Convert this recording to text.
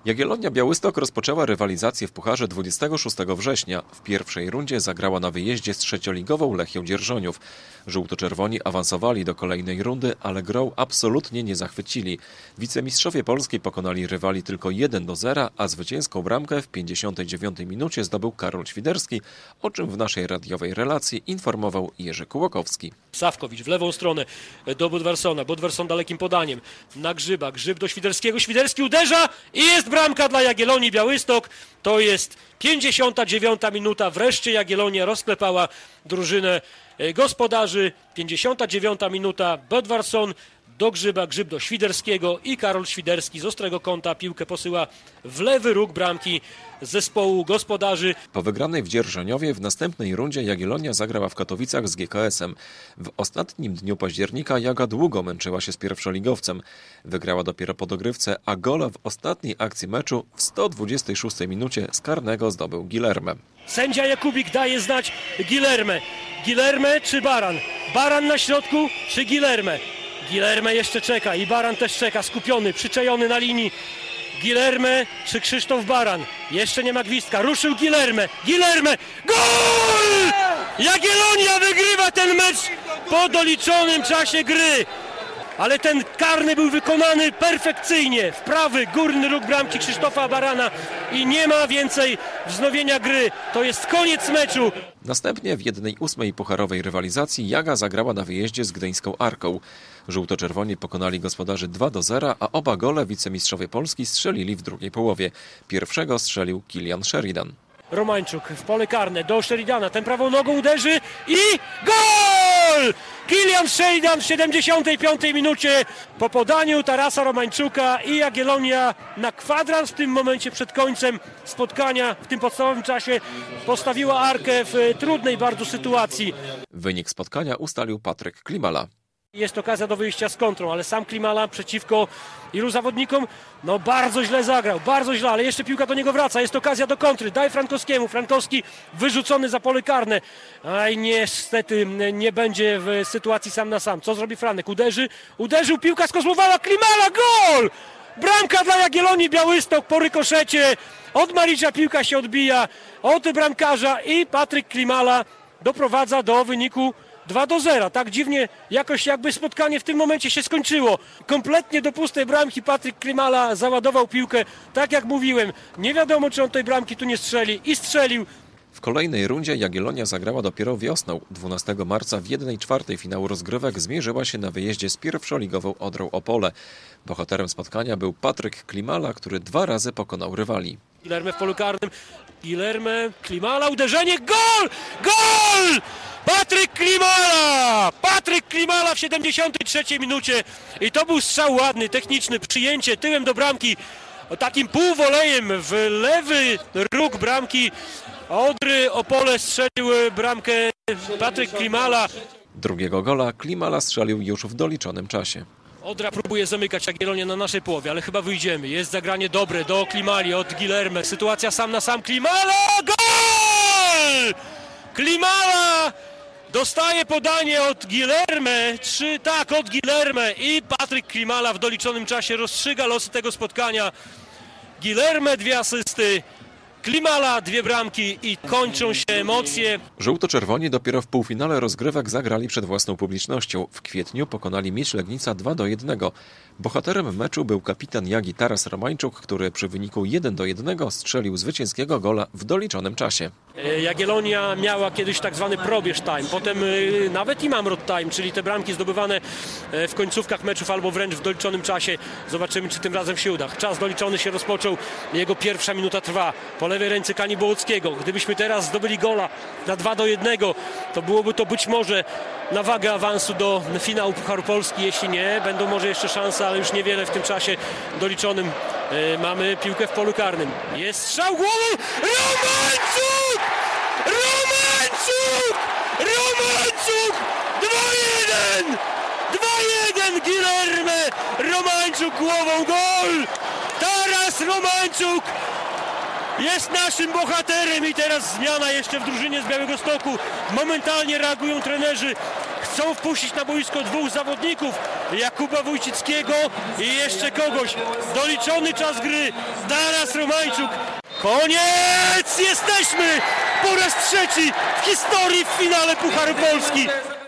Jagiellonia Białystok rozpoczęła rywalizację w Pucharze 26 września. W pierwszej rundzie zagrała na wyjeździe z trzecioligową Lechią Dzierżoniów. Żółto-czerwoni awansowali do kolejnej rundy, ale grą absolutnie nie zachwycili. Wicemistrzowie Polski pokonali rywali tylko 1-0, a zwycięską bramkę w 59 minucie zdobył Karol Świderski, o czym w naszej radiowej relacji informował Jerzy Kułakowski. Sawkowicz w lewą stronę do Bodwarsona. Bodwarson dalekim podaniem na Grzyba. Grzyb do Świderskiego. Świderski uderza i jest bramka dla Jagiellonii Białystok. To jest 59 minuta. Wreszcie Jagiellonia rozklepała drużynę gospodarzy. 59 minuta. Bodwarson do Grzyba, Grzyb do Świderskiego i Karol Świderski z ostrego kąta piłkę posyła w lewy róg bramki zespołu gospodarzy. Po wygranej w Dzierżoniowie w następnej rundzie Jagiellonia zagrała w Katowicach z GKS-em. W ostatnim dniu października Jaga długo męczyła się z pierwszoligowcem. Wygrała dopiero po dogrywce, a gola w ostatniej akcji meczu w 126 minucie z karnego zdobył Guilherme. Sędzia Jakubik daje znać Guilherme. Guilherme czy Baran? Baran na środku czy Guilherme? Guilherme jeszcze czeka i Baran też czeka, skupiony, przyczajony na linii. Guilherme czy Krzysztof Baran? Jeszcze nie ma gwizdka, ruszył Guilherme. Guilherme, gol! Jagiellonia wygrywa ten mecz po doliczonym czasie gry. Ale ten karny był wykonany perfekcyjnie. W prawy górny róg bramki Krzysztofa Barana i nie ma więcej wznowienia gry. To jest koniec meczu. Następnie w 1/8 pucharowej rywalizacji Jaga zagrała na wyjeździe z gdyńską Arką. Żółto-czerwoni pokonali gospodarzy 2-0, a oba gole wicemistrzowie Polski strzelili w drugiej połowie. Pierwszego strzelił Kilian Sheridan. Romańczuk w pole karne do Sheridana. Ten prawą nogą uderzy i gol! Kilian Sheridan w 75 minucie po podaniu Tarasa Romańczuka i Jagiellonia na kwadrans w tym momencie przed końcem spotkania w tym podstawowym czasie postawiła Arkę w trudnej bardzo sytuacji. Wynik spotkania ustalił Patryk Klimala. Jest okazja do wyjścia z kontrą, ale sam Klimala przeciwko ilu zawodnikom? No bardzo źle zagrał, bardzo źle, ale jeszcze piłka do niego wraca. Jest okazja do kontry, daj Frankowskiemu. Frankowski wyrzucony za pole karne. Aj niestety nie będzie w sytuacji sam na sam. Co zrobi Franek? Uderzył, piłka skozłowała, Klimala, gol! Bramka dla Jagiellonii Białystok po rykoszecie. Od Maricza piłka się odbija, od bramkarza i Patryk Klimala doprowadza do wyniku 2-0. Tak dziwnie jakoś jakby spotkanie w tym momencie się skończyło. Kompletnie do pustej bramki Patryk Klimala załadował piłkę. Tak jak mówiłem, nie wiadomo czy on tej bramki tu nie strzeli i strzelił. W kolejnej rundzie Jagiellonia zagrała dopiero wiosną. 12 marca w 1/4 finału rozgrywek zmierzyła się na wyjeździe z pierwszoligową Odrą Opole. Bohaterem spotkania był Patryk Klimala, który 2 razy pokonał rywali. Guilherme w polu karnym. Guilherme, Klimala, uderzenie, gol! Gol! Patryk Klimala! Patryk Klimala w 73 minucie i to był strzał ładny, techniczny, przyjęcie tyłem do bramki, takim półwolejem w lewy róg bramki Odry Opole strzelił bramkę Patryk Klimala. Drugiego gola Klimala strzelił już w doliczonym czasie. Odra próbuje zamykać Jagiellonię na naszej połowie, ale chyba wyjdziemy. Jest zagranie dobre do Klimali od Guilherme. Sytuacja sam na sam. Klimala! Gol! Klimala dostaje podanie od Guilherme. Od Guilherme i Patryk Klimala w doliczonym czasie rozstrzyga losy tego spotkania. Guilherme 2 asysty. Klimala 2 bramki i kończą się emocje. Żółto-czerwoni dopiero w półfinale rozgrywek zagrali przed własną publicznością. W kwietniu pokonali Miedź Legnica 2-1. Bohaterem meczu był kapitan Jagi Taras Romańczuk, który przy wyniku 1-1 strzelił zwycięskiego gola w doliczonym czasie. Jagiellonia miała kiedyś tak zwany probierz time, potem nawet i mamrot time, czyli te bramki zdobywane w końcówkach meczów albo wręcz w doliczonym czasie. Zobaczymy, czy tym razem się uda. Czas doliczony się rozpoczął, jego pierwsza minuta trwa. Po lewej ręce Kani Bołockiego. Gdybyśmy teraz zdobyli gola na 2-1, to byłoby to być może na wagę awansu do finału Pucharu Polski. Jeśli nie, będą może jeszcze szanse, ale już niewiele w tym czasie doliczonym. Mamy piłkę w polu karnym. Jest strzał głową! Romańczuk! Romańczuk! Romańczuk! 2-1! 2-1! Guilherme! Romańczuk głową, gol! Taras Romańczuk jest naszym bohaterem i teraz zmiana jeszcze w drużynie z Białegostoku. Momentalnie reagują trenerzy. chcą wpuścić na boisko dwóch zawodników, Jakuba Wójcickiego i jeszcze kogoś. Doliczony czas gry, Taras Romańczuk. Koniec! Jesteśmy po raz trzeci w historii w finale Pucharu Polski.